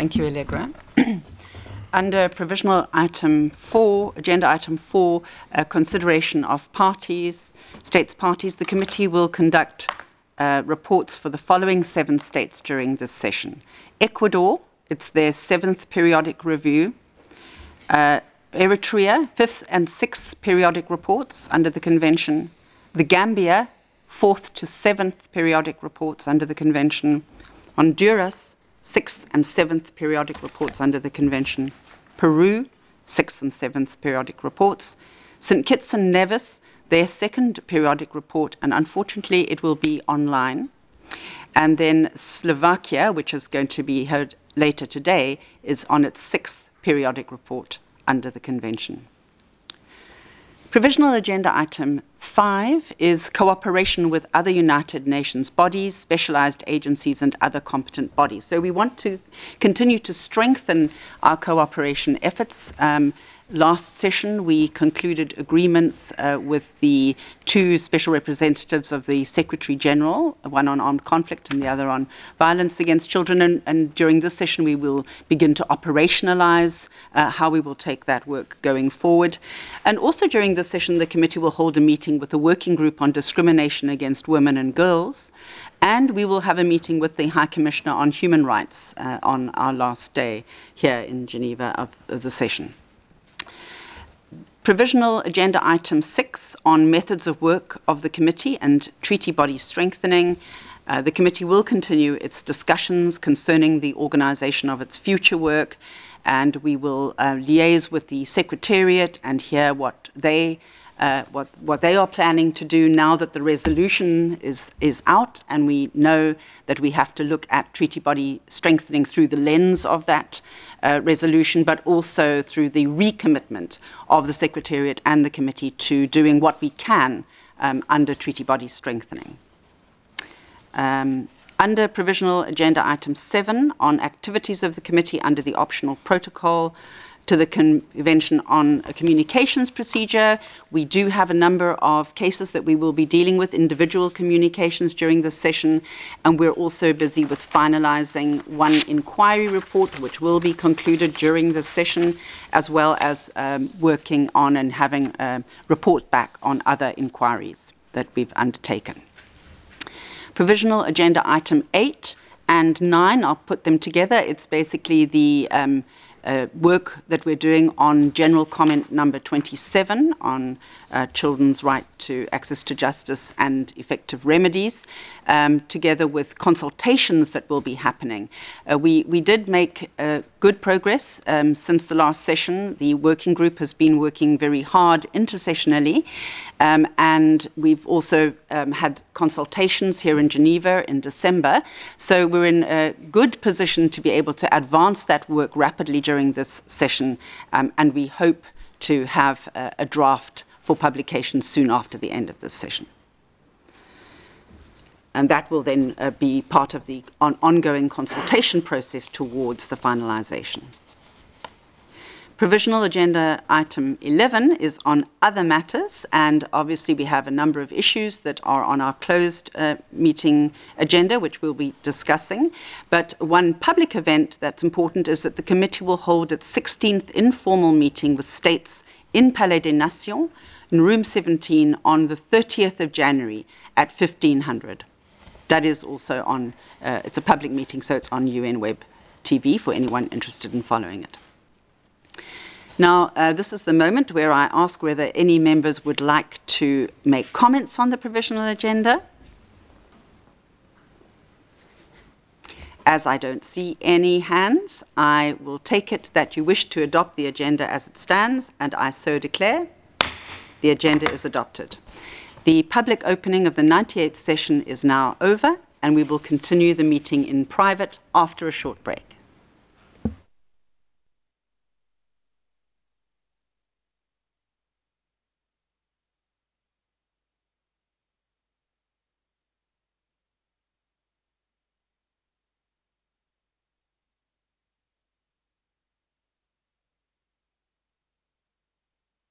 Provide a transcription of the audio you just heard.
Thank you, Allegra. Under provisional item 4, agenda item 4, consideration of parties, states parties, the committee will conduct reports for the following 7 states during this session. Ecuador, it's their 7th periodic review. Eritrea, 5th and 6th periodic reports under the convention. The Gambia, 4th to 7th periodic reports under the convention. Honduras, 6th and 7th periodic reports under the convention. Peru, 6th and 7th periodic reports. St. Kitts and Nevis, their 2nd periodic report, and unfortunately it will be online. And then Slovakia, which is going to be heard later today, is on its 6th periodic report under the convention. Provisional agenda item 5 is cooperation with other United Nations bodies, specialized agencies, and other competent bodies. So we want to continue to strengthen our cooperation efforts. Last session, we concluded agreements with the 2 special representatives of the Secretary General, one on armed conflict and the other on violence against children. And during this session, we will begin to operationalize how we will take that work going forward. And also during this session, the committee will hold a meeting with the Working Group on Discrimination Against Women and Girls. And we will have a meeting with the High Commissioner on Human Rights on our last day here in Geneva of the session. Provisional agenda item 6 on methods of work of the committee and treaty body strengthening. The committee will continue its discussions concerning the organization of its future work, and we will liaise with the Secretariat and hear what they are planning to do now that the resolution is out, and we know that we have to look at treaty body strengthening through the lens of that resolution, but also through the recommitment of the Secretariat and the committee to doing what we can under treaty body strengthening. Under provisional agenda item 7 on activities of the committee under the optional protocol to the Convention on a Communications Procedure. We do have a number of cases that we will be dealing with, individual communications during this session, and we're also busy with finalizing one inquiry report, which will be concluded during this session, as well as working on and having a report back on other inquiries that we've undertaken. Provisional agenda item 8 and 9, I'll put them together. It's basically the work that we're doing on general comment number 27 on children's right to access to justice and effective remedies, together with consultations that will be happening. We did make good progress since the last session. The working group has been working very hard intersessionally, and we've also had consultations here in Geneva in December. So we're in a good position to be able to advance that work rapidly during this session, and we hope to have a draft for publication soon after the end of this session. And that will then be part of the ongoing consultation process towards the finalization. Provisional agenda item 11 is on other matters, and obviously we have a number of issues that are on our closed meeting agenda, which we'll be discussing. But one public event that's important is that the committee will hold its 16th informal meeting with states in Palais des Nations, in room 17, on the 30th of January at 1500. That is also on, it's a public meeting, so it's on UN Web TV for anyone interested in following it. Now, this is the moment where I ask whether any members would like to make comments on the provisional agenda. As I don't see any hands, I will take it that you wish to adopt the agenda as it stands, and I so declare. The agenda is adopted. The public opening of the 98th session is now over, and we will continue the meeting in private after a short break.